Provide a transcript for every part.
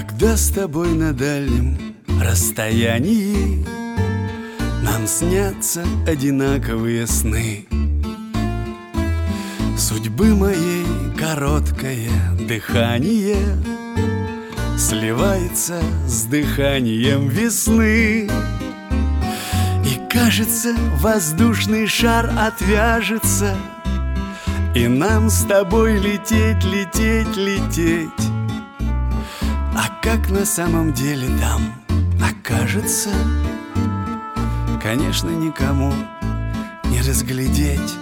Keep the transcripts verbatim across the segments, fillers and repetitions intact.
Когда с тобой на дальнем расстоянии нам снятся одинаковые сны, судьбы моей короткое дыхание сливается с дыханием весны. И кажется, воздушный шар отвяжется, и нам с тобой лететь, лететь, лететь. А как на самом деле там окажется, конечно, никому не разглядеть.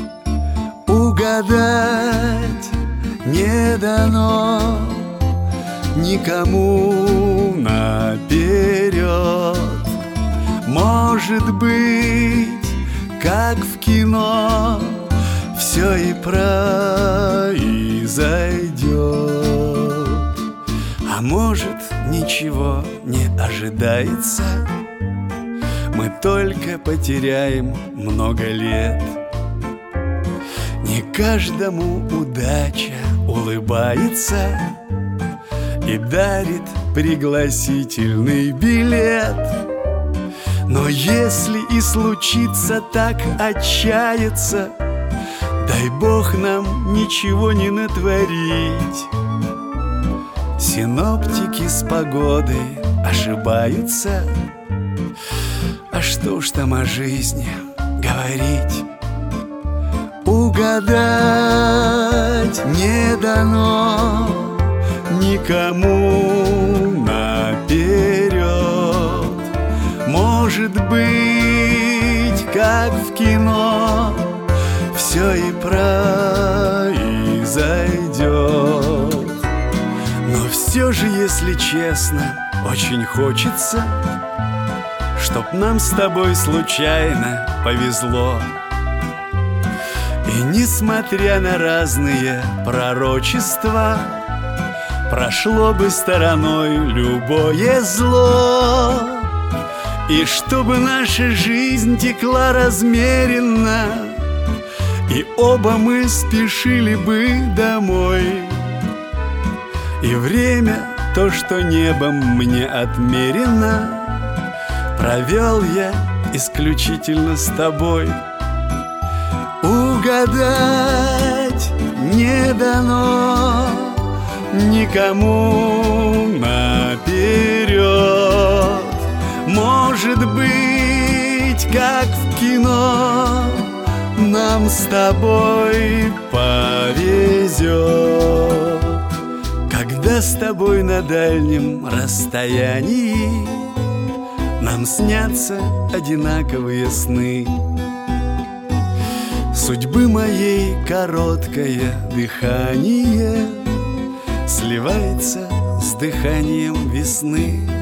Угадать не дано никому наперед. Может быть, как в кино, все и произойдет. А может, ничего не ожидается, мы только потеряем много лет. Не каждому удача улыбается и дарит пригласительный билет. Но если и случится так отчаяться, дай Бог нам ничего не натворить. Синоптики с погодой ошибаются, а что уж там о жизни говорить. Угадать не дано никому наперед. Может быть, как в кино, все и произойдет. Но все же, если честно, очень хочется, чтоб нам с тобой случайно повезло. И несмотря на разные пророчества, прошло бы стороной любое зло. И чтобы наша жизнь текла размеренно, и оба мы спешили бы домой. И время, то, что небом мне отмерено, провел я исключительно с тобой. Угадать не дано никому наперед. Может быть, как в кино, нам с тобой повезет. Когда с тобой на дальнем расстоянии нам снятся одинаковые сны, судьбы моей короткое дыхание сливается с дыханием весны.